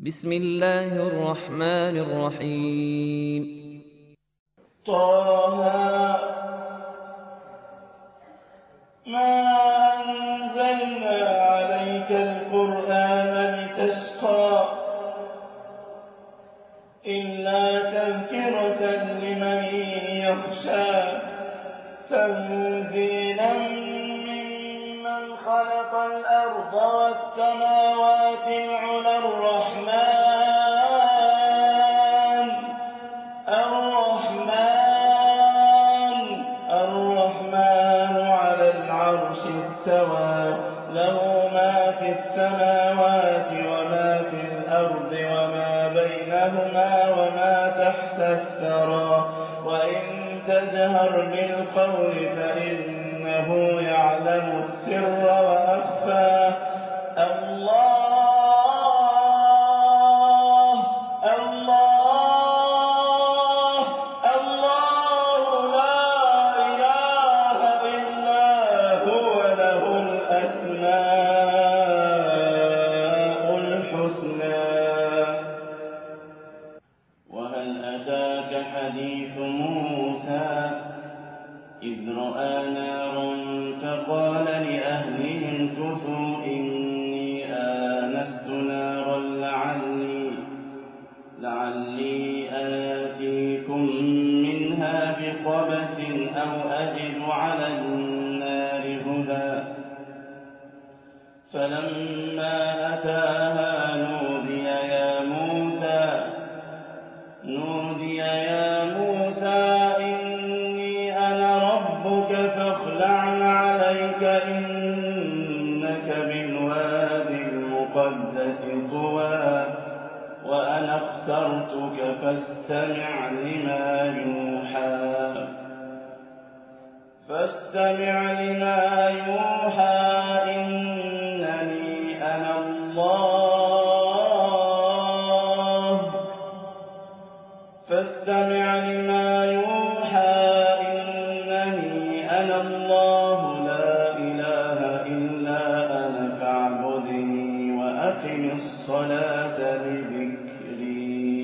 بسم الله الرحمن الرحيم. طه ما أنزلنا عليك القرآن لتشقى إلا تذكرة لمن يخشى تنزيلا ممن خلق الأرض والسماوات العلى الرحمن على العرش استوى له ما في السماوات وما في الأرض وما بينهما وما تحت الثرى وإن تجهر بالقول فإنه يعلم السر وأخفى وهل أتاك حديث موسى إذ رأى نارا فقال لأهلهم كثوا إني آنست نارا لعلي آتيكم منها بقبس أو أجد على النار هدى فلما أتاها نودي يا موسى إني أنا ربك فاخلع عليك إنك بالوادي المقدس طوى وأنا اخترتك فاستمع لما يوحى إنني أنا الله فاستمع لما يوحى إنني أنا الله لا إله إلا أنا فاعبدني وأقم الصلاة لذكري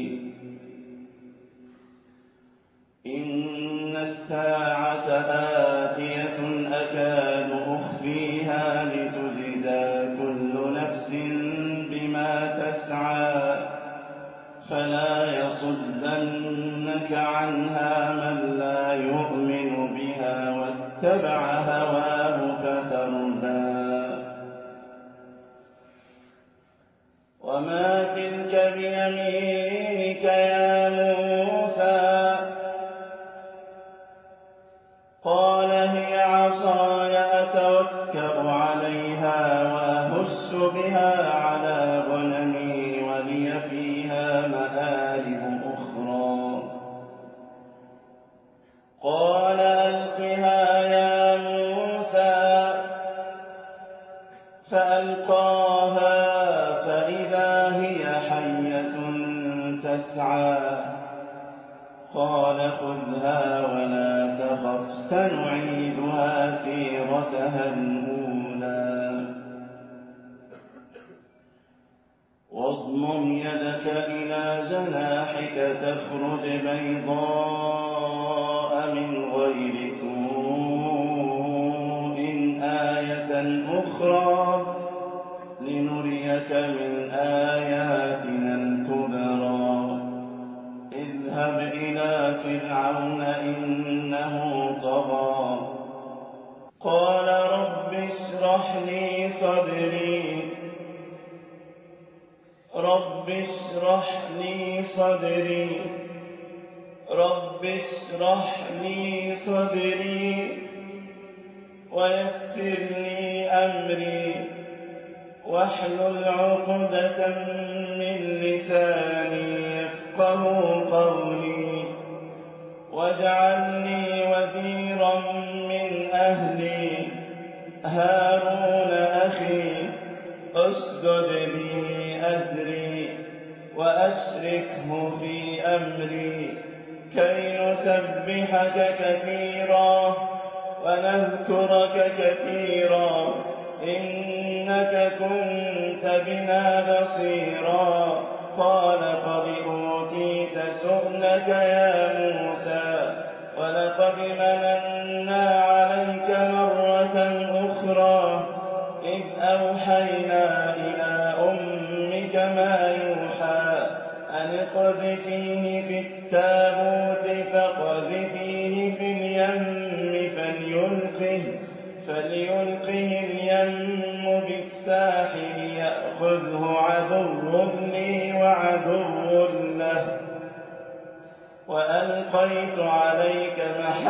إن الساعة آتية أكاد أخفيها لتجزى كل نفس بما تسعى فلا يصدنك عنها من لا يؤمن بها واتبع هواه فتردى وما تلك بيمينك يا موسى قال هي عصاي أتوكأ عليها وأهش بها على غنمي ولي فيها مآرب أخرى قال ألقها يا موسى فألقاها فإذا هي حية تسعى قال خذها ولا تخف سنعيدها سيرتها الأولى واضمم يدك إلى جناحك تخرج بيضاء من غير سوء آية أخرى لنريك من آياتنا الكبرى اذهب إلى فرعون إنه طغى قال رب اشرح لي صدري ويسر لي أمري واحلل عقدة من لساني يفقه قولي واجعل لي وزيرا من أهلي هارون أخي أشدد به أزري وأشركه في أمري كي نسبحك كثيرا ونذكرك كثيرا إنك كنت بنا بصيرا قال قد أوتيت سؤلك يا موسى ولقد مننا عليك مرة أخرى إذ أوحينا إلى أمك ما يوحى أن اقذفيه في التابوت فاقذفيه في اليم فليلقه اليم بالساحل يأخذه عدو لي وعدو له وألقيت عليك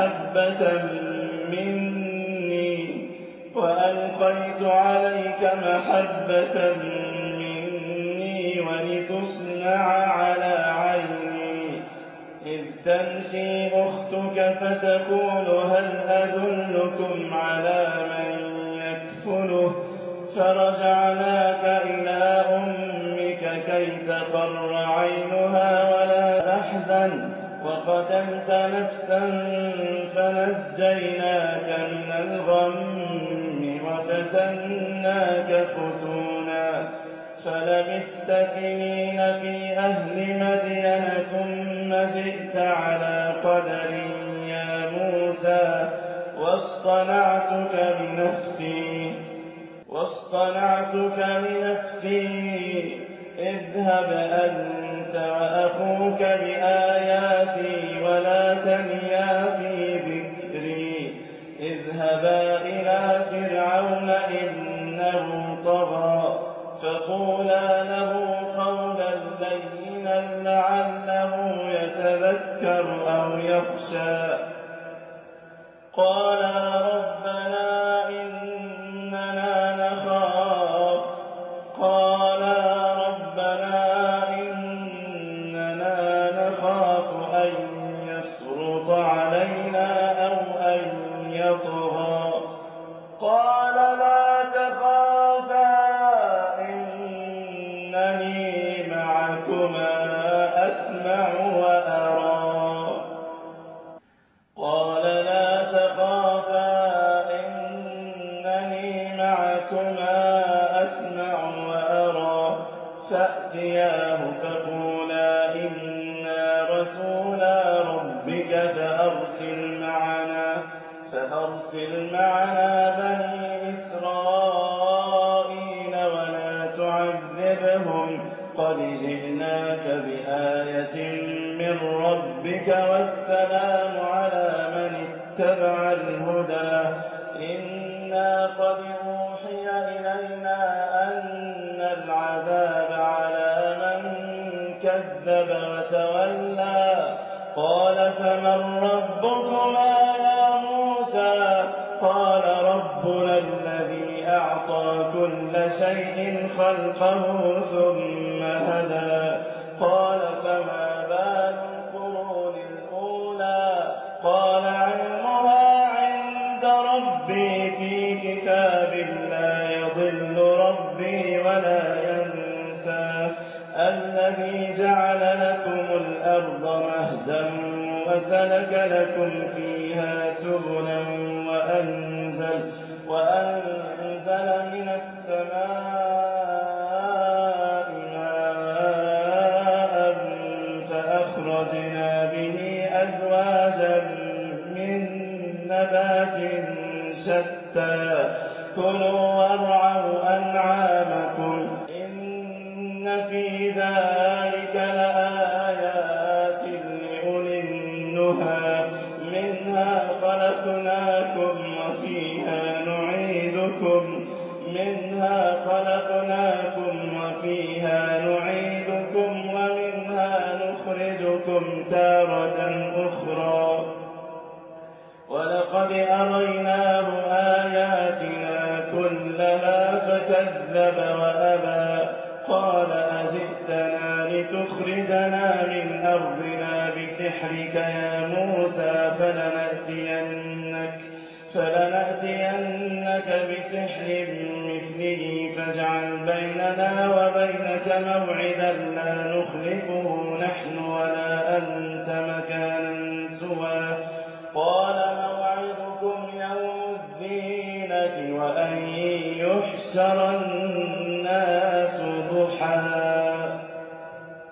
محبة مني ولتصنع على عيني إذ تمشي أختك فتقول هل أدلكم على من يكفله فرجعناك إلى أمك كي تقر عينها ولا تحزن وقتلت نفسا فنجيناك من الغم وفتناك فتونا فلبثت سنين في أهل مدين ثم جئت على قدر يا موسى واصطنعتك لنفسي اذهب أنت وأخوك بآياتي ولا تنيا في ذكري اذهبا إلى فرعون إنه طغى فقولا له قولا لينا لعله يتذكر أو يخشى قالا ربنا إننا نخاف أن يفرط علينا أو أن يطغى قال لا تخافا إنني معكما أسمع وأرى فأتياه فقولا إنا رسولا ربك فأرسل معنا بني إسرائيل ولا تعذبهم قد جئناك بآية من ربك والسلام على من اتبع الهدى إنا قد أوحي إلينا أن العذاب على من كذب وتولى قال فمن ربكما يا موسى قال ربنا الذي أعطى كل شيء خلقه ثم هدى قال فما بال القرون الأولى قال علمها عند ربي في كتاب لا يضل ربي ولا ينسى الذي جعل لكم الأرض مهدا وسلك لكم فيها سبلا وأنزل من السماء ماء فأخرجنا به أزواجا من نبات شتى كلوا وارعوا أنعامكم إن في ذلك لآيات لأولي النهى منها خلقناكم وفيها نعيدكم ومنها نخرجكم تارة أخرى ولقد أريناه آياتنا كلها فكذب وأبى قال أجئتنا لتخرجنا من أرضنا بسحرك يا موسى فلنأتينك بسحر مثله فاجعل بيننا وبينك موعدا لا نخلفه نحن ولا أنت مكانا سوى قال موعدكم يوم الزينة وأن يحشر الناس ضحى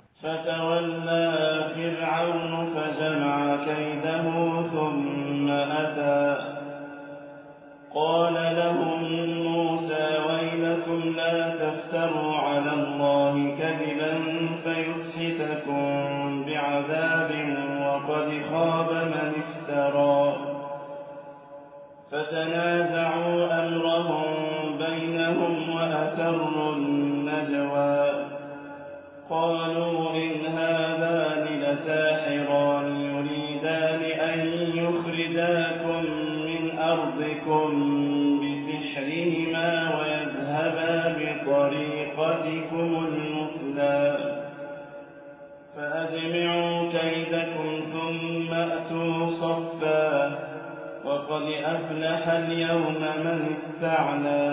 يأتكم بعذاب وقد خاب من افترى فتنازعوا أمرهم بينهم وأسروا النجوى قالوا إن هذان لساحران يريدان أن يخرجاكم من أرضكم بسحرهما ويذهبا بطريقتكم المثلى فأجمعوا كيدكم ثم أتوا صفا وقد أفلح اليوم من استعلى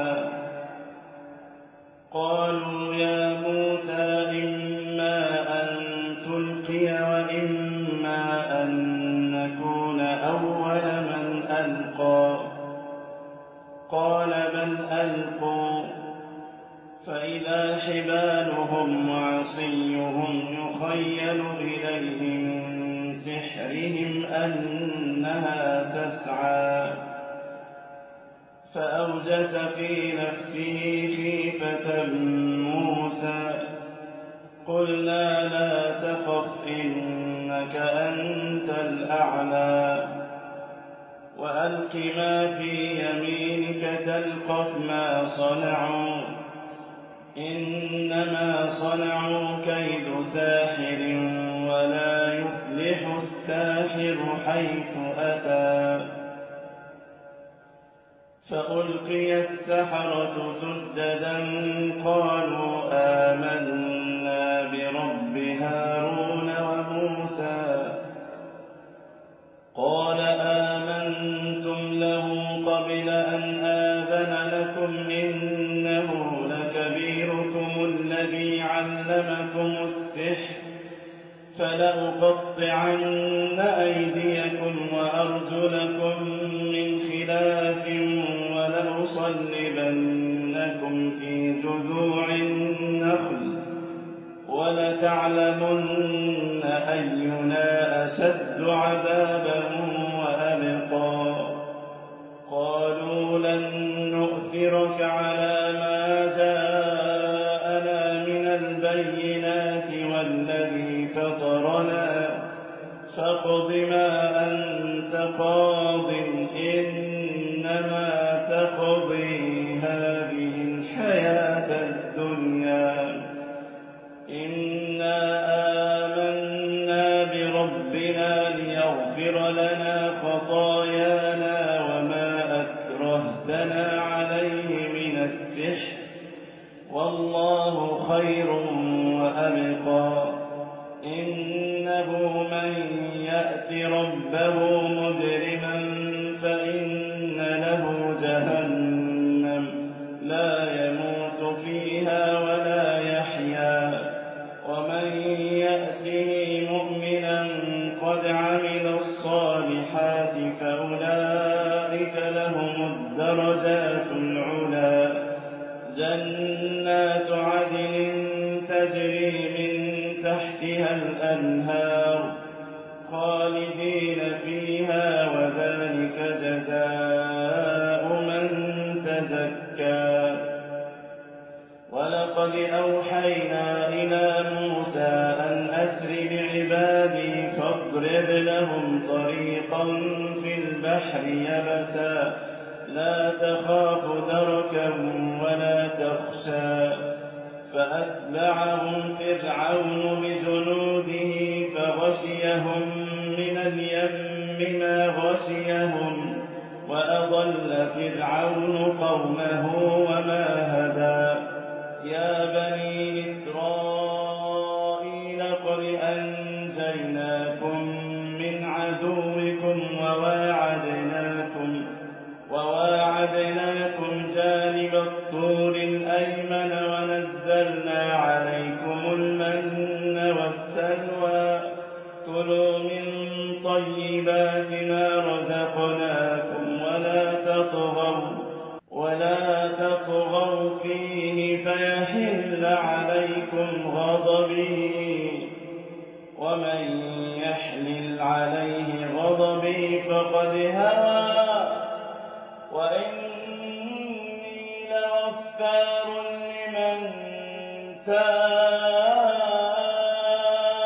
قالوا يا موسى إما أن تلقي وإما أن نكون أول من ألقى قال بل ألقوا فإذا حبالهم وعصيهم يخيل إليه من سحرهم أنها تسعى فأوجس في نفسه خيفة موسى قلنا لا تخف إنك أنت الأعلى وألق ما في يمينك تلقف ما صنعوا إنما صنعوا كيد ساحر ولا يفلح الساحر حيث أتى فألقي السحرة سجدا قالوا آمنا برب هارون وموسى قال آمنتم له قبل أن آذن لكم إنه لكبيركم الذي علمكم السحر فلأقطعن أيديكم وأرجلكم من خلاف ولأصلبنكم في جذوع النخل ولتعلمن أينا أشد عذابا وأبقى قالوا لن نؤثرك على ما جاءنا من البينات والذي فطرنا فاقض ما أنت قاض إنما تقضي هذه الحياة الدنيا إنا آمنا بربنا ليغفر لنا خطايانا وما أكرهتنا عليه من السحر والله خير وأبقى إنه من يأت ربه مجرما فإن له جهنم لا يموت فيها ولا يحيا ومن يأته مؤمنا قد عمل الصالحات فأولئك لهم الدرجات العلى جنات عدن تجري من تحتها الأنهار خالدين فيها وذلك جزاء من تزكى ولقد أوحينا إلى موسى أن أسر بعبادي فاضرب لهم طريقا في البحر يبسا لا تخاف دركا ولا تخشى فأتبعهم فرعون بجنوده فغشيهم من اليم ما غشيهم وأضل فرعون قومه وما هدى يا بني إسرائيل قد أنجيناكم من عدوكم وواعدناكم جانب الطور الأيمن ونزلنا عليكم المن والسلوى كلوا من طيبات ما رزقناكم ولا تطغوا فيه فيحل عليكم غضبي ومن يحلل عليه غضبي فقد هوى وإني لغفار لمن تاب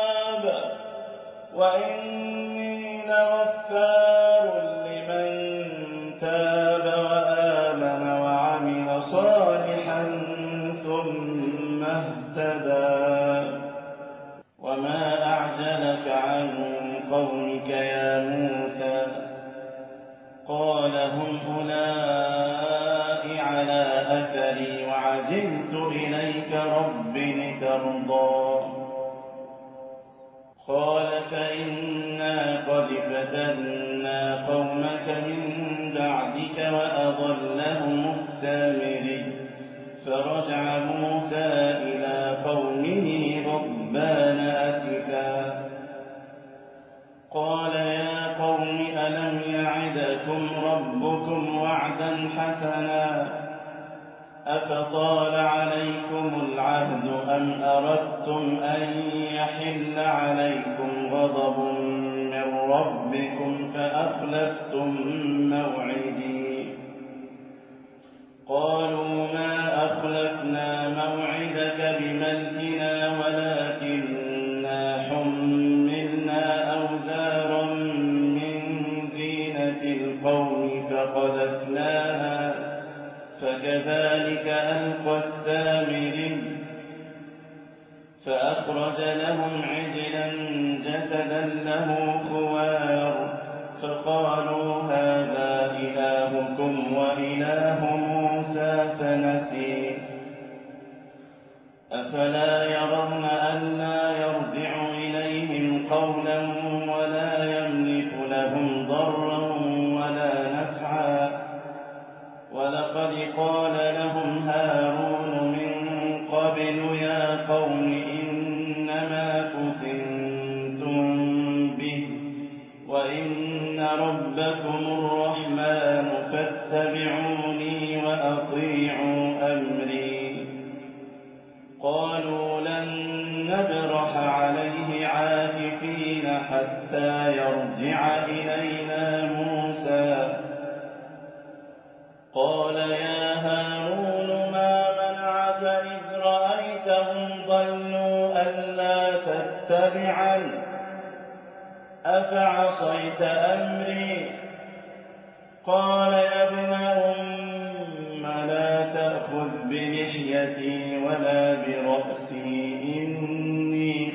فإنا قد فتنا قومك من بعدك وأضلهم السامري فرجع موسى إلى قومه غضبان أسفا قال يا قوم ألم يعدكم ربكم وعدا حسنا أفطال عليكم العهد أم أردتم أن يحل عليكم غضب من ربكم فأخلفتم موعدي قالوا ما أخلفنا موعدك بملكنا ولكننا حملنا أوزارا من زينة القوم فقذفناها فكذلك ألقى السامري فأخرج لهم عجلا جسدا له خوار فقالوا هذا إلهكم وإله موسى فنسي أفلا يرون ألا يرجع إليهم قولا ولا يملك لهم ضرا ولا نفعا ولقد قال لهم هارون من قبل يا قوم إنما فتنتم به وإن ربكم الرحمن فاتبعوني وأطيعوا أمري قالوا لن نبرح عليه عاكفين حتى يرجع إلينا موسى قال يا هارون ما منعك إذ رأيتهم ضلوا ألا تتبعن أفعصيت أمري قال يا ابن أم لا تأخذ بلحيتي ولا برأسي إني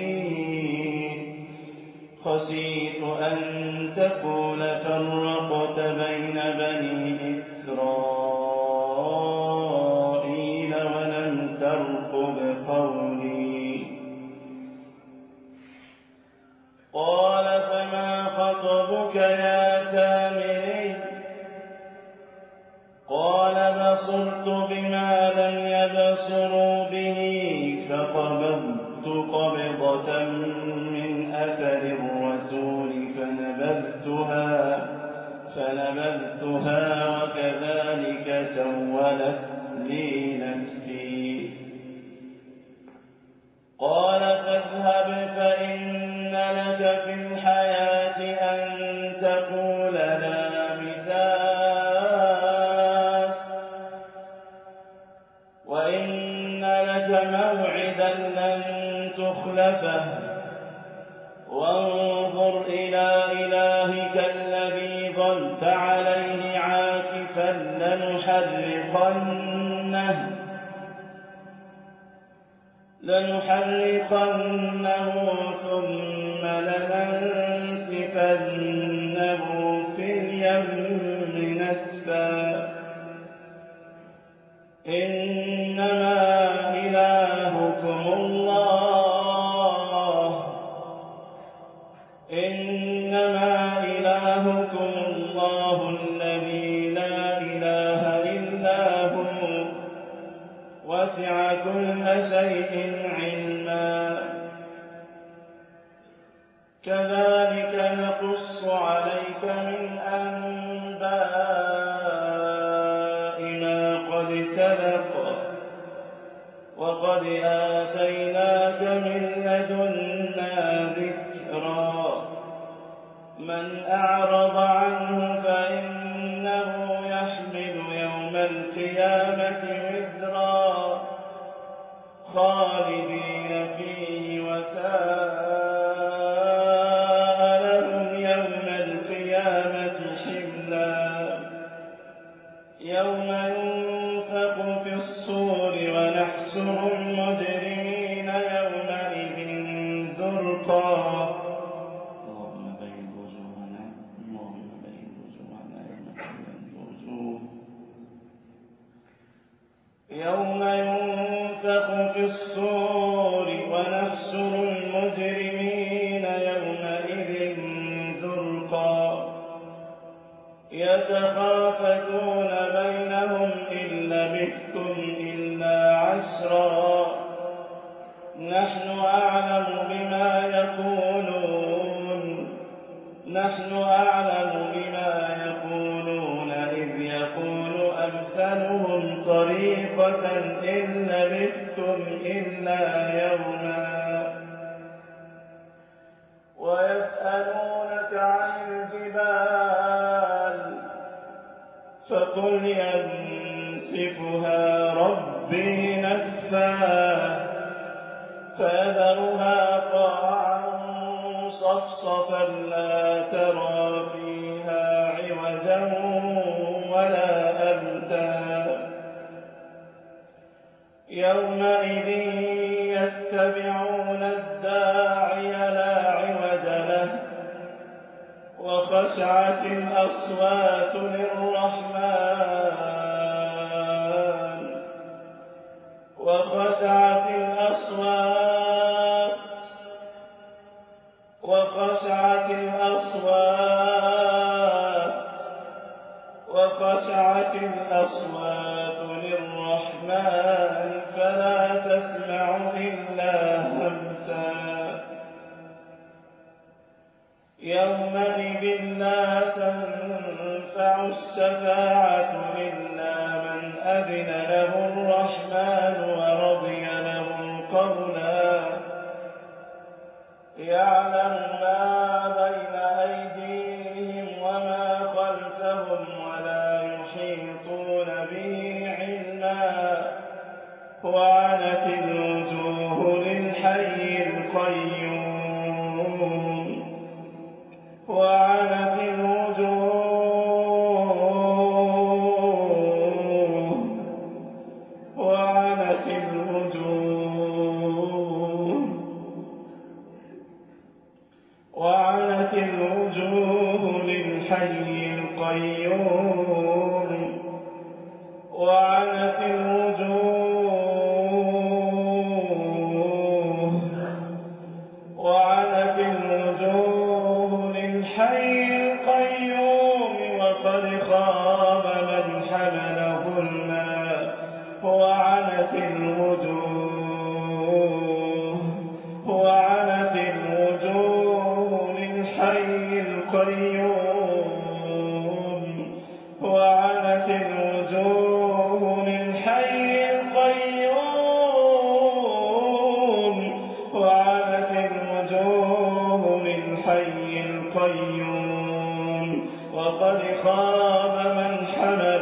خشيت أن تقول فرقت بين بني إسرائيل ولم ترقب قولي قال فما خطبك يا سامري قال بصرت بما لم يبصروا به فقبضت قبضة من أثر الرسول فنبذتها وكذلك سولت لي نفسي قال فاذهب فإن لك في الحياة أن تقول لا مساس وإن لك موعدا لن تخلفه وانظر إلى إلهك الذي ظلت عليه عاكفا لنحرقنه ثم لننسفنه في اليم نسفا إنما إلهكم الله الذي لا إله إلا هو وسع كل شيء علما كذلك نقص عليك من أنباء ما قد سبق وقد آتيناك من لدنا ذكرا من أعرض عنه فإنه يحمل يوم القيامة وزرا خالدين فيه وساء لهم يوم القيامة حملا يوم ينفخ في الصور ونحشر المجرمين يومئذ زرقا يوم ينفخ في الصور ونحشر المجرمين يومئذ يتخافتون بينهم إن لبثتم إلا عشرا نحن أعلم بما يقولون إذ يقول أمثلهم طريقة إن لبثتم إلا يوما ويسألونك عن الجبال فقل ينسفها ربي نسفا فيذرها قاعا صفصفا لا ترى فيها عوجا ولا أمتا يومئذ يتبعون الداعي لا عوج له وخشعت الأصوات للرحمن وخشعت الأصوات للرحمن فلا تسمع إلا همسا يومئذ لا تنفع الشفاعة إلا من أذن له الرحمن ورضي له قولا يعلم ما بين أيديهم وما خلفهم ولا يحيطون به علما وعنت الوجوه للحي القيوم وعنت الوجوه للحي القيوم وعنت الوجوه للحي القيوم وقد خاب من حمل ظلما وعنت الوجوه للحي القيوم وعنت الوجوه للحي القيوم وعنت الوجوه للحي القيوم وقد خاب من حمل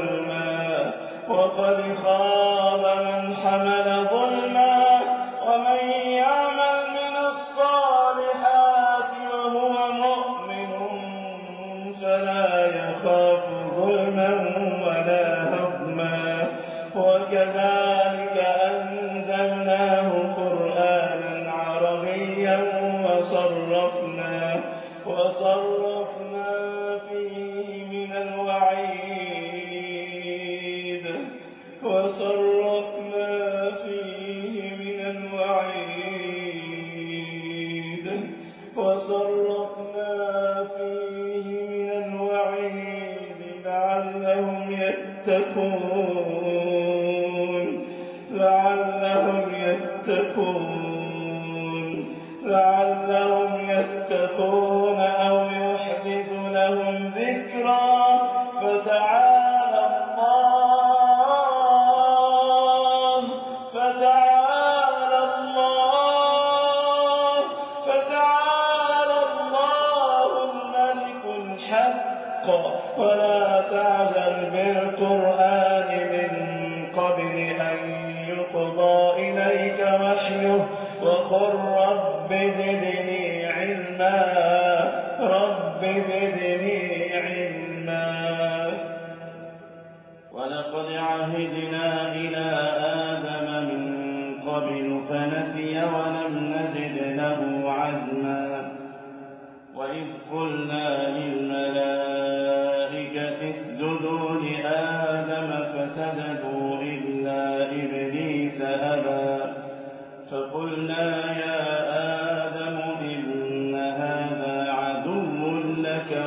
ظلما ومن يعمل من الصالحات وهو مؤمن فلا يخاف ظلما ولا هضما وكذلك أنزلناه قرآنا عربيا وصرفنا فيه من الوعيد لعلهم يتقون أو يحدث لهم ذكرا فتعالى الله الملك الحق ولا تعجل بالقرآن من قبل أن يقضى إليك وحيه وقل رب زدني علما ولقد عهدنا إلى آدم من قبل فنسي ولم نجد له عزما وإذ قلنا للملائكة اسجدوا لآدم فسجدوا إلا إبليس أبى فقلنا يا آدم إن هذا عدو لك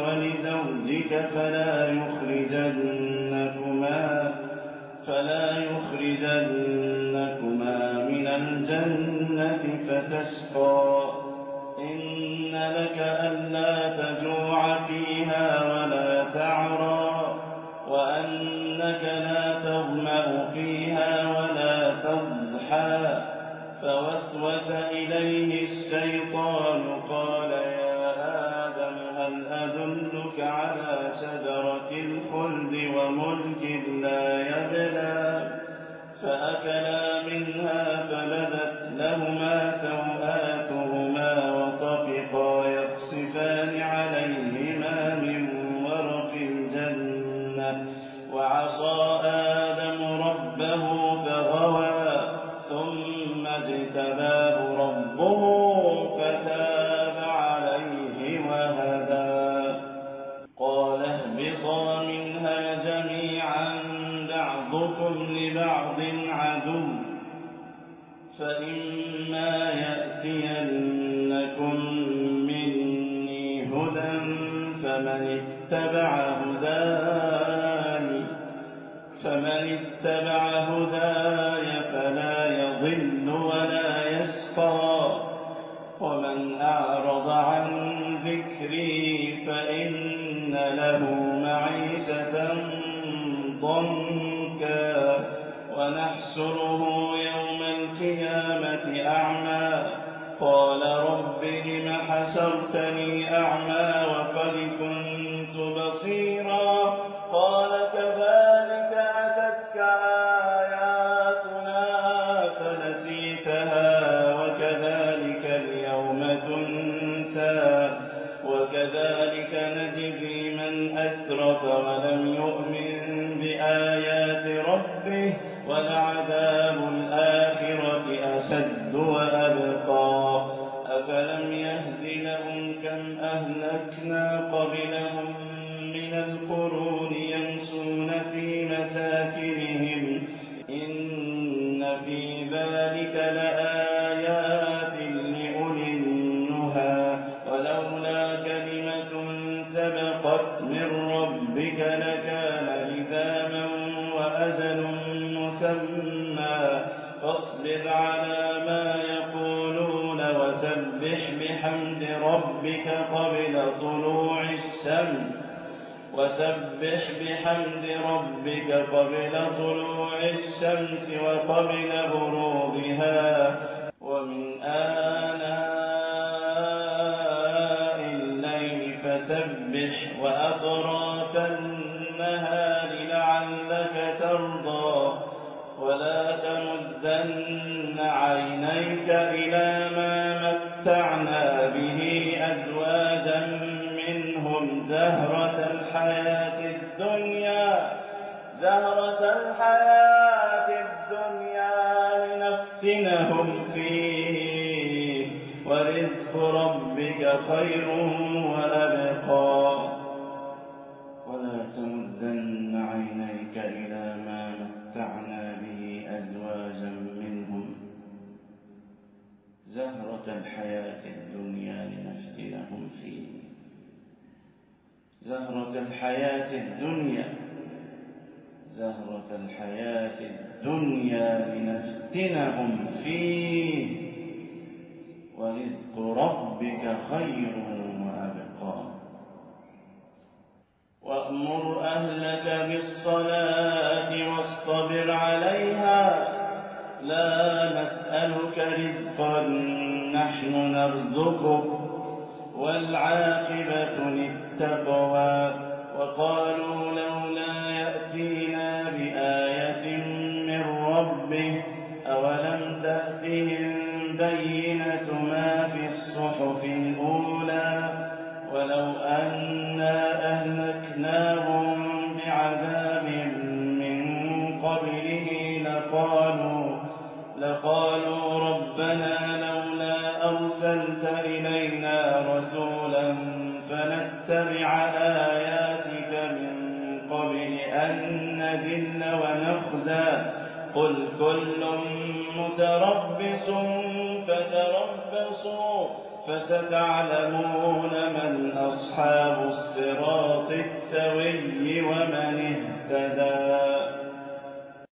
تشقى إن لك ألا تجوع فيها ولا تعرى وأنك لا تظمأ فيها ولا تضحى فوسوس إليه الشيطان قال يا آدم هل أدلك على شجرة الخلد وملك لا يبلى فأكلا منها فبدت لهما سوآتهما وطفقا يخصفان عليهما من ورق الجنة وعصى آدم ربه فغوى ثم اجتباه ربه فتاب عليه وهدى قال اهبطا منها جميعا بعضكم لبعض عدو فإما يأتينكم مني هدى فمن اتبع هداي فلا يضل ولا يشقى ومن أعرض عن ذكري فإن له معيشة ضنكا ونحشره يوم القيامة أعمى قال رب لم حشرتني أعمى وقد كنت بصيرا قال كذلك أتتك آياتنا فنسيتها وكذلك اليوم تنسى وكذلك نجزي من أسرف ولم يؤمن بآيات ربه ولعذاب الآخرة أشد وأبقى أفلم يهد لهم كم أهلكنا قبلهم من القرون يمشون في مساكنهم إن في ذلك لآيات لأولي النهى ولولا كلمة سبقت من ربك لكان لزاما وأجل مسمى فاصبر على ما يقولون وسبح بحمد ربك قبل طلوع الشمس وقبل غروبها ومن آناء الليل فسبح وأطراف النهار لعلك ترضى ولا تمدن عينيك إلى ما متعنا به أزواجا منهم زهرة الحياة الدنيا لنفتنهم فيه ورزق ربك خير وأبقى ولا تمدن عينيك إلى ما متعنا به أزواجا منهم زهرة الحياة الدنيا لنفتنهم فيه زهرة الحياة الدنيا لنفتنهم فيه ورزق ربك خير وأبقى وأمر أهلك بالصلاة واصطبر عليها لا نسألك رزقا نحن نرزقك والعاقبة للتقوى وقالوا لولا يأتينا بآية من ربه أولم تأتهم بينة ما في الصحف الأولى ولو أنا أهلكناهم بعذاب من قبله لقالوا ربنا لولا أرسلت إلينا رسولا فنتبع آياتك من قبل أن نذل ونخزى قل كل متربص فتربصوا فستعلمون من أصحاب الصراط السوي ومن اهتدى